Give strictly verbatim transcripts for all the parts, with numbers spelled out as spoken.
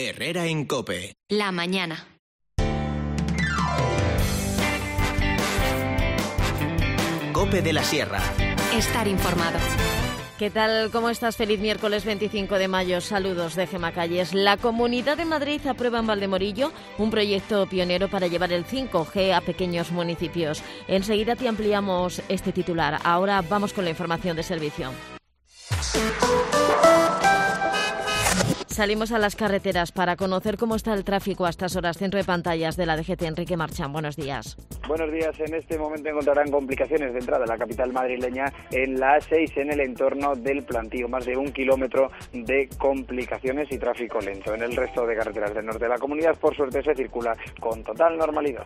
Herrera en COPE. La mañana. COPE de la Sierra. Estar informado. ¿Qué tal? ¿Cómo estás? Feliz miércoles veinticinco de mayo. Saludos de Gemma Calles. La Comunidad de Madrid aprueba en Valdemorillo un proyecto pionero para llevar el cinco G a pequeños municipios. Enseguida te ampliamos este titular. Ahora vamos con la información de servicio. Salimos a las carreteras para conocer cómo está el tráfico a estas horas. Centro de pantallas de la D G T. Enrique Marchán, buenos días. Buenos días. En este momento encontrarán complicaciones de entrada a la capital madrileña en la A seis, en el entorno del Plantío. Más de un kilómetro de complicaciones y tráfico lento. En el resto de carreteras del norte de la comunidad, por suerte, se circula con total normalidad.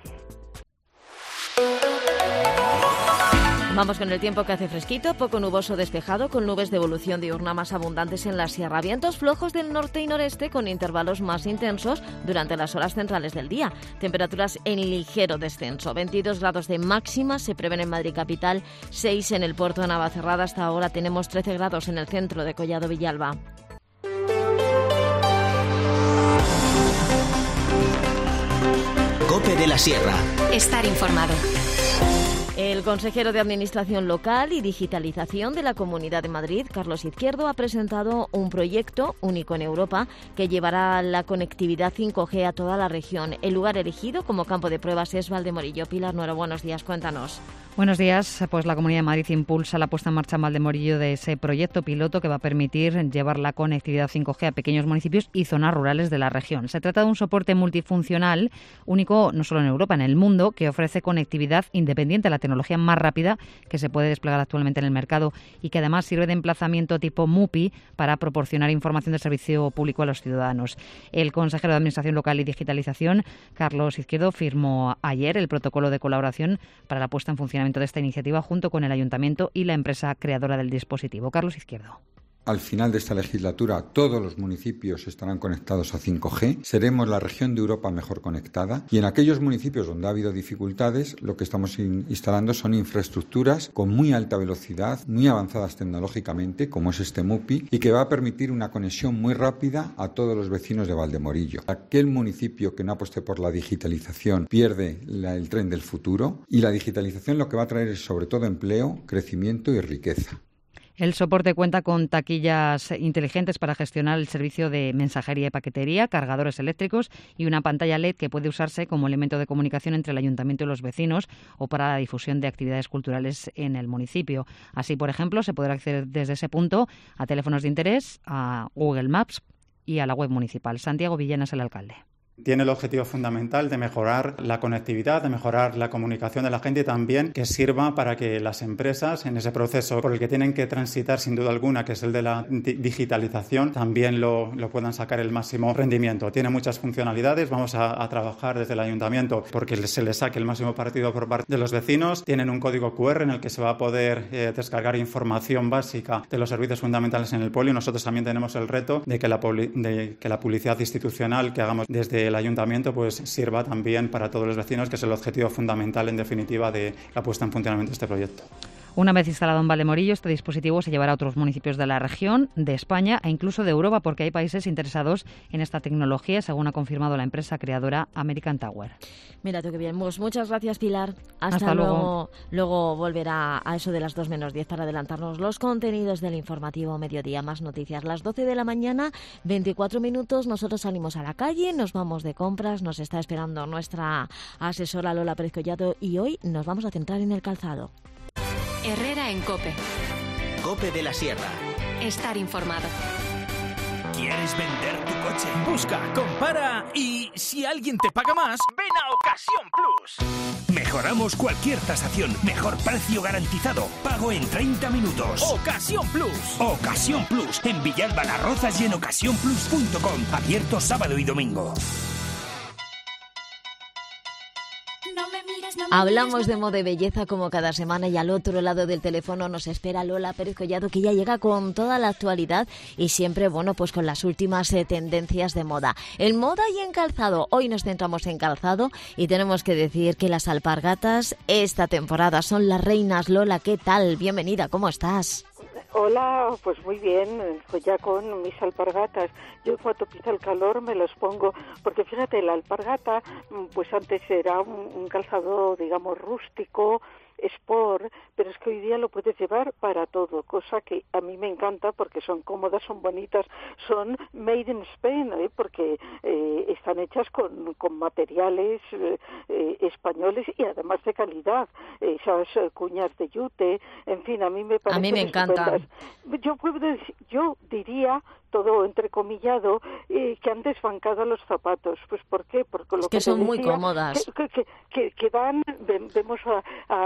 Vamos con el tiempo, que hace fresquito, poco nuboso despejado, con nubes de evolución diurna más abundantes en la sierra. Vientos flojos del norte y noreste con intervalos más intensos durante las horas centrales del día. Temperaturas en ligero descenso. veintidós grados de máxima se prevén en Madrid capital, seis en el puerto de Navacerrada. Hasta ahora tenemos trece grados en el centro de Collado Villalba. COPE de la Sierra. Estar informado. El consejero de Administración Local y Digitalización de la Comunidad de Madrid, Carlos Izquierdo, ha presentado un proyecto único en Europa que llevará la conectividad cinco G a toda la región. El lugar elegido como campo de pruebas es Valdemorillo. Pilar Nuero, buenos días, cuéntanos. Buenos días. Pues la Comunidad de Madrid impulsa la puesta en marcha en Valdemorillo de ese proyecto piloto que va a permitir llevar la conectividad cinco G a pequeños municipios y zonas rurales de la región. Se trata de un soporte multifuncional único no solo en Europa, en el mundo, que ofrece conectividad independiente, la tecnología más rápida que se puede desplegar actualmente en el mercado y que además sirve de emplazamiento tipo MUPI para proporcionar información de servicio público a los ciudadanos. El consejero de Administración Local y Digitalización, Carlos Izquierdo, firmó ayer el protocolo de colaboración para la puesta en funcionamiento de esta iniciativa junto con el Ayuntamiento y la empresa creadora del dispositivo. Carlos Izquierdo. Al final de esta legislatura, todos los municipios estarán conectados a cinco G. Seremos la región de Europa mejor conectada. Y en aquellos municipios donde ha habido dificultades, lo que estamos in- instalando son infraestructuras con muy alta velocidad, muy avanzadas tecnológicamente, como es este MUPI, y que va a permitir una conexión muy rápida a todos los vecinos de Valdemorillo. Aquel municipio que no apueste por la digitalización pierde la, el tren del futuro, y la digitalización lo que va a traer es sobre todo empleo, crecimiento y riqueza. El soporte cuenta con taquillas inteligentes para gestionar el servicio de mensajería y paquetería, cargadores eléctricos y una pantalla L E D que puede usarse como elemento de comunicación entre el ayuntamiento y los vecinos o para la difusión de actividades culturales en el municipio. Así, por ejemplo, se podrá acceder desde ese punto a teléfonos de interés, a Google Maps y a la web municipal. Santiago Villena es el alcalde. Tiene el objetivo fundamental de mejorar la conectividad, de mejorar la comunicación de la gente y también que sirva para que las empresas, en ese proceso por el que tienen que transitar sin duda alguna, que es el de la digitalización, también lo, lo puedan sacar el máximo rendimiento. Tiene muchas funcionalidades, vamos a, a trabajar desde el ayuntamiento porque se le saque el máximo partido por parte de los vecinos. Tienen un código cu erre en el que se va a poder eh, descargar información básica de los servicios fundamentales en el pueblo y nosotros también tenemos el reto de que la, de que la publicidad institucional que hagamos desde el ayuntamiento pues sirva también para todos los vecinos, que es el objetivo fundamental en definitiva de la puesta en funcionamiento de este proyecto. Una vez instalado en Valdemorillo, este dispositivo se llevará a otros municipios de la región, de España e incluso de Europa, porque hay países interesados en esta tecnología, según ha confirmado la empresa creadora American Tower. Mira tú qué bien. Pues muchas gracias, Pilar. Hasta, Hasta luego. luego. Luego volverá a eso de las dos menos diez para adelantarnos los contenidos del informativo mediodía. Más noticias. Las doce de la mañana, veinticuatro minutos. Nosotros salimos a la calle, nos vamos de compras. Nos está esperando nuestra asesora Lola Pérez Collado y hoy nos vamos a centrar en el calzado. Herrera en COPE. COPE de la Sierra. Estar informado. ¿Quieres vender tu coche? Busca, compara y si alguien te paga más, ven a Ocasión Plus. Mejoramos cualquier tasación. Mejor precio garantizado. Pago en treinta minutos. Ocasión Plus. Ocasión Plus. En Villalba Las Rozas y en ocasión plus punto com. Abierto sábado y domingo. Hablamos de moda y belleza como cada semana y al otro lado del teléfono nos espera Lola Pérez Collado, que ya llega con toda la actualidad y siempre, bueno, pues con las últimas eh, tendencias de moda. En moda y en calzado. Hoy nos centramos en calzado y tenemos que decir que las alpargatas esta temporada son las reinas. Lola, ¿qué tal? Bienvenida, ¿cómo estás? Hola, pues muy bien, pues ya con mis alpargatas. Yo en cuanto empieza el calor me los pongo, porque fíjate, la alpargata, pues antes era un, un calzado, digamos, rústico, sport, pero es que hoy día lo puedes llevar para todo, cosa que a mí me encanta porque son cómodas, son bonitas, son made in Spain, ¿eh? porque eh, están hechas con, con materiales eh, eh, españoles y además de calidad, esas eh, cuñas de yute, en fin, a mí me parece. A mí me encantan. Yo puedo decir, yo diría todo entrecomillado, eh, que han desbancado los zapatos. Pues ¿por qué? Porque lo es que, que son decía, muy cómodas. Que, que, que, que dan, vemos a,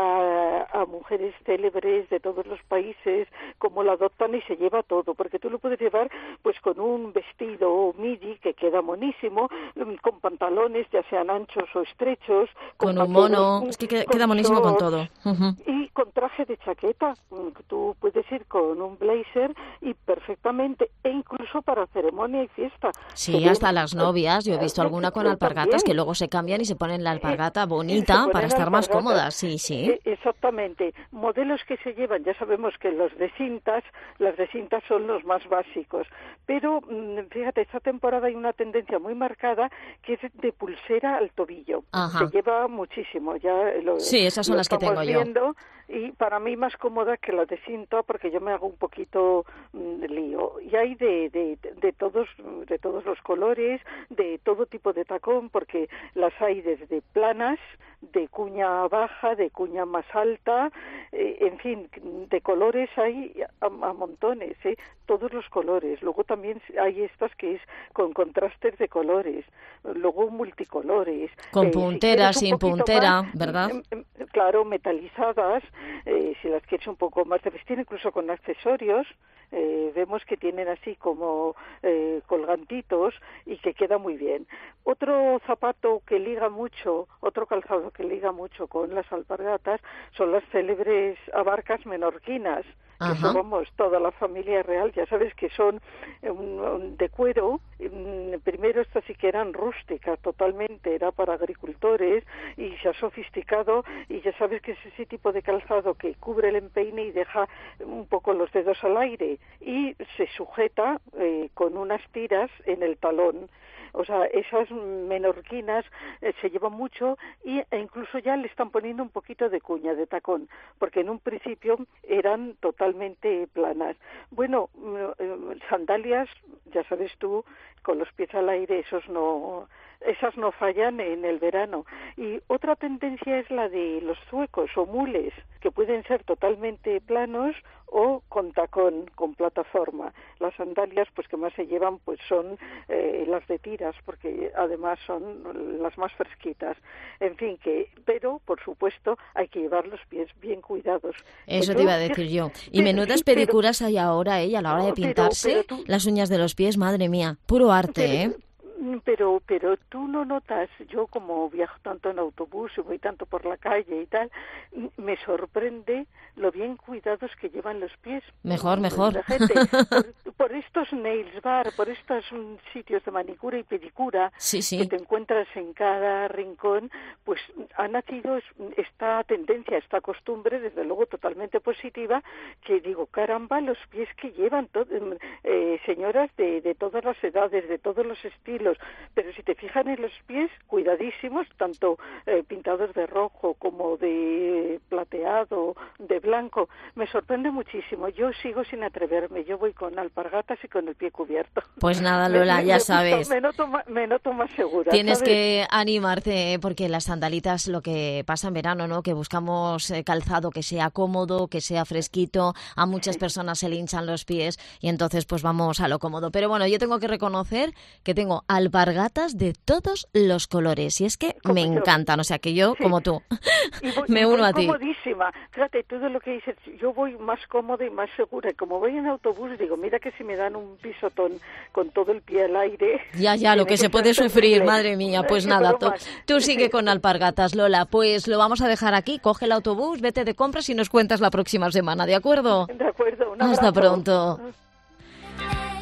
a, a mujeres célebres de todos los países como la adoptan y se lleva todo, porque tú lo puedes llevar pues con un vestido midi que queda monísimo, con pantalones ya sean anchos o estrechos. Con, con un mono, es que queda, queda monísimo shorts, con todo. Uh-huh. Y con traje de chaqueta, tú puedes ir con un blazer y perfectamente, e incluso para ceremonia y fiesta. Sí, Pero, hasta las novias, yo he visto alguna con alpargatas también, que luego se cambian y se ponen la alpargata bonita para estar alpargatas, más cómodas, sí, sí. Exactamente. Modelos que se llevan, ya sabemos que los de cintas, las de cintas son los más básicos, pero fíjate, esta temporada hay una tendencia muy marcada que es de pulsera al tobillo. Ajá. Se lleva muchísimo, ya lo, sí, esas son lo las que tengo viendo, yo. Y para mí más cómoda que las de cinta porque yo me hago un poquito de lío. Y hay de, de, de todos de todos los colores, de todo tipo de tacón, porque las hay desde planas, de cuña baja, de cuña más alta, eh, en fin, de colores hay a, a montones, ¿eh? Todos los colores. Luego también hay estas que es con contrastes de colores, luego multicolores. Con eh, puntera, si sin puntera, más, ¿verdad? Claro, metalizadas, eh, si las quieres un poco más de vestir, incluso con accesorios. Eh, vemos que tienen así como eh, colgantitos y que queda muy bien. Otro zapato que liga mucho, otro calzado que liga mucho con las alpargatas son las célebres abarcas menorquinas, que Ajá. son, vamos, toda la familia real, ya sabes que son um, um, de cuero. Um, primero estas sí que eran rústicas totalmente, era para agricultores y se ha sofisticado y ya sabes que es ese tipo de calzado que cubre el empeine y deja un poco los dedos al aire y se sujeta eh, con unas tiras en el talón. O sea, esas menorquinas eh, se llevan mucho y, e incluso ya le están poniendo un poquito de cuña, de tacón, porque en un principio eran totalmente planas. Bueno, eh, sandalias, ya sabes tú, con los pies al aire, esos no, esas no fallan en el verano. Y otra tendencia es la de los zuecos o mules, que pueden ser totalmente planos o con tacón, con plataforma. Las sandalias, pues que más se llevan, pues son eh, las de tiras, porque además son las más fresquitas. En fin, que, pero por supuesto hay que llevar los pies bien cuidados. Eso pero, te iba a decir yo. Y menudas pero, pedicuras hay ahora, ¿eh? A la hora de pintarse pero, pero tú, las uñas de los pies, madre mía, puro arte, pero, ¿eh? Pero, pero tú no notas, yo como viajo tanto en autobús y voy tanto por la calle y tal, me sorprende lo bien cuidados que llevan los pies. Mejor, mejor. La gente, por, por estos nails bar, por estos um, sitios de manicura y pedicura sí, sí. que te encuentras en cada rincón, pues ha nacido esta tendencia, esta costumbre, desde luego totalmente positiva, que digo, caramba, los pies que llevan to- eh, señoras de, de todas las edades, de todos los estilos. Pero si te fijan en los pies, cuidadísimos, tanto eh, pintados de rojo como de plateado, de blanco. Me sorprende muchísimo. Yo sigo sin atreverme. Yo voy con alpargatas y con el pie cubierto. Pues nada, Lola, me, ya me sabes. Gusta, me, noto más, me noto más segura. Tienes ¿sabes? que animarte, ¿eh? Porque las sandalitas, lo que pasa en verano, ¿no? Que buscamos eh, calzado que sea cómodo, que sea fresquito. A muchas personas se le hinchan los pies y entonces pues vamos a lo cómodo. Pero bueno, yo tengo que reconocer que tengo alpargatas de todos los colores y es que como me yo. encantan, o sea que yo, Sí. como tú, Y voy, me y uno voy a ti. comodísima. Fíjate, todo lo que dices, yo voy más cómoda y más segura. Y como voy en autobús, digo, mira que si me dan un pisotón con todo el pie al aire... Ya, ya, lo que se puede sufrir, madre mía. Pues nada, tú, tú sigue con alpargatas, Lola. Pues lo vamos a dejar aquí, coge el autobús, vete de compras y nos cuentas la próxima semana, ¿de acuerdo? De acuerdo, un Hasta abrazo. pronto.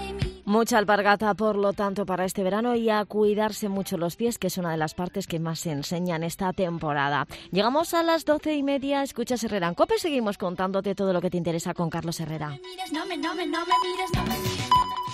Mucha alpargata, por lo tanto, para este verano y a cuidarse mucho los pies, que es una de las partes que más se enseñan esta temporada. Llegamos a las doce y media, escuchas Herrera en COPE, seguimos contándote todo lo que te interesa con Carlos Herrera. No me mires, no me, no me, no me mires, no me mires, no me